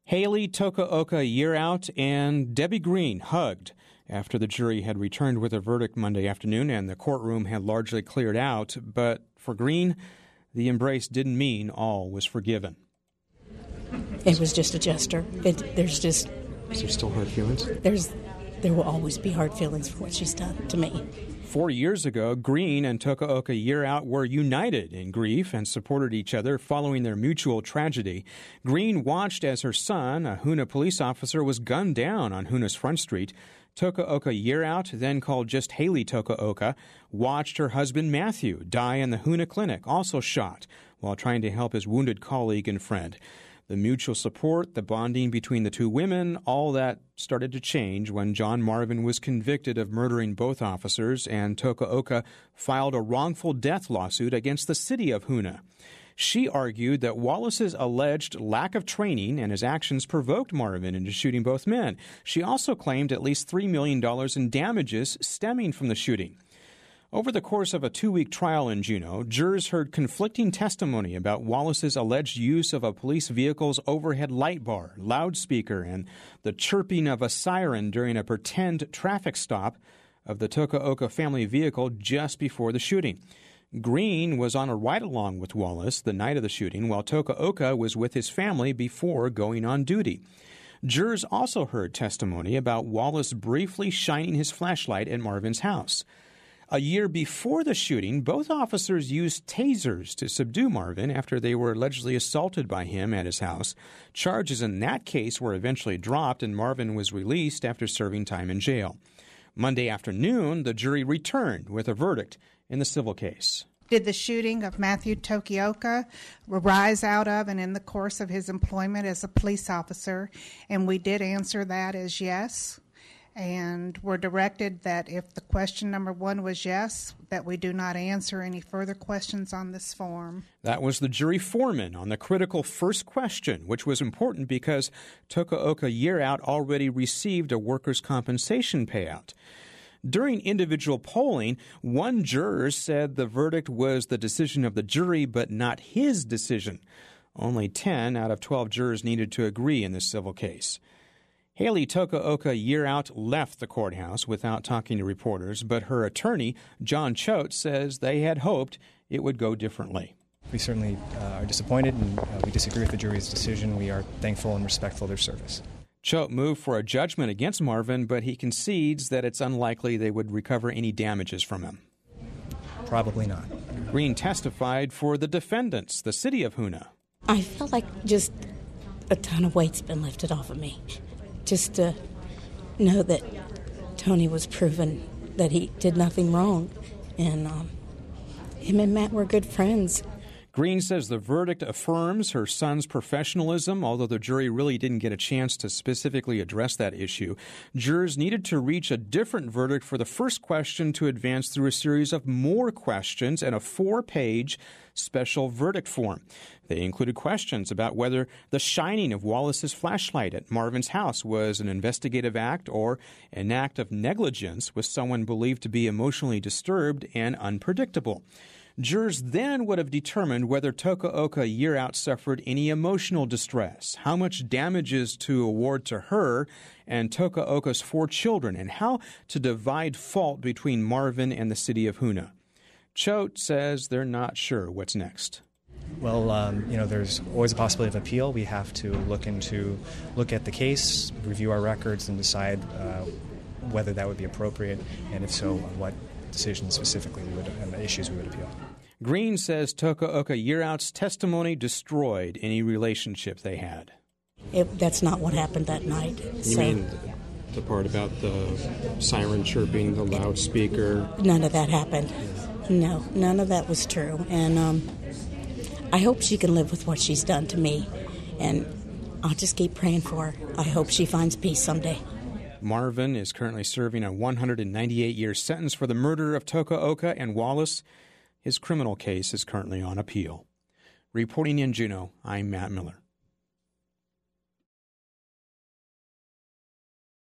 Haley Tokaoka a year out, and Debbie Green hugged after the jury had returned with a verdict Monday afternoon and the courtroom had largely cleared out. But for Green, the embrace didn't mean all was forgiven. It was just a gesture. Is there still hard feelings? There will always be hard feelings for what she's done to me. 4 years ago, Green and Tokaoka a year out were united in grief and supported each other following their mutual tragedy. Green watched as her son, a Hoonah police officer, was gunned down on Hoonah's Front Street. Tokaoka a year out, then called just Haley Tokaoka, watched her husband Matthew die in the Hoonah clinic, also shot, while trying to help his wounded colleague and friend. The mutual support, the bonding between the two women, all that started to change when John Marvin was convicted of murdering both officers, and Tokaoka filed a wrongful death lawsuit against the city of Hoonah. She argued that Wallace's alleged lack of training and his actions provoked Marvin into shooting both men. She also claimed at least $3 million in damages stemming from the shooting. Over the course of a 2-week trial in Juneau, jurors heard conflicting testimony about Wallace's alleged use of a police vehicle's overhead light bar, loudspeaker, and the chirping of a siren during a pretend traffic stop of the Tokaoka family vehicle just before the shooting. Green was on a ride-along with Wallace the night of the shooting, while Tokaoka was with his family before going on duty. Jurors also heard testimony about Wallace briefly shining his flashlight at Marvin's house. A year before the shooting, both officers used tasers to subdue Marvin after they were allegedly assaulted by him at his house. Charges in that case were eventually dropped, and Marvin was released after serving time in jail. Monday afternoon, the jury returned with a verdict in the civil case. Did the shooting of Matthew Tokaoka arise out of and in the course of his employment as a police officer? And we did answer that as yes. And we're directed that if the question number 1 was yes, that we do not answer any further questions on this form. That was the jury foreman on the critical first question, which was important because Tokaoka a year out already received a workers' compensation payout. During individual polling, one juror said the verdict was the decision of the jury but not his decision. Only 10 out of 12 jurors needed to agree in this civil case. Haley Tokaoka a year out left the courthouse without talking to reporters, but her attorney, John Choate, says they had hoped it would go differently. We certainly are disappointed and we disagree with the jury's decision. We are thankful and respectful of their service. Choate moved for a judgment against Marvin, but he concedes that it's unlikely they would recover any damages from him. Probably not. Green testified for the defendants, the city of Hoonah. I feel like just a ton of weight's been lifted off of me. Just to know that Tony was proven that he did nothing wrong. And him and Matt were good friends. Green says the verdict affirms her son's professionalism, although the jury really didn't get a chance to specifically address that issue. Jurors needed to reach a different verdict for the first question to advance through a series of more questions and a 4-page special verdict form. They included questions about whether the shining of Wallace's flashlight at Marvin's house was an investigative act or an act of negligence with someone believed to be emotionally disturbed and unpredictable. Jurors then would have determined whether Tokaoka a year out suffered any emotional distress, how much damages to award to her and Tokaoka's 4 children, and how to divide fault between Marvin and the city of Hoonah. Choate says they're not sure what's next. Well, there's always a possibility of appeal. We have to look at the case, review our records, and decide whether that would be appropriate, and if so, what decisions specifically and the issues we would appeal. Green says Tokaoka a year out's testimony destroyed any relationship they had. That's not what happened that night. You mean the part about the siren chirping, the loudspeaker? None of that happened. No, none of that was true. And I hope she can live with what she's done to me. And I'll just keep praying for her. I hope she finds peace someday. Marvin is currently serving a 198-year sentence for the murder of Tokaoka and Wallace. His criminal case is currently on appeal. Reporting in Juneau, I'm Matt Miller.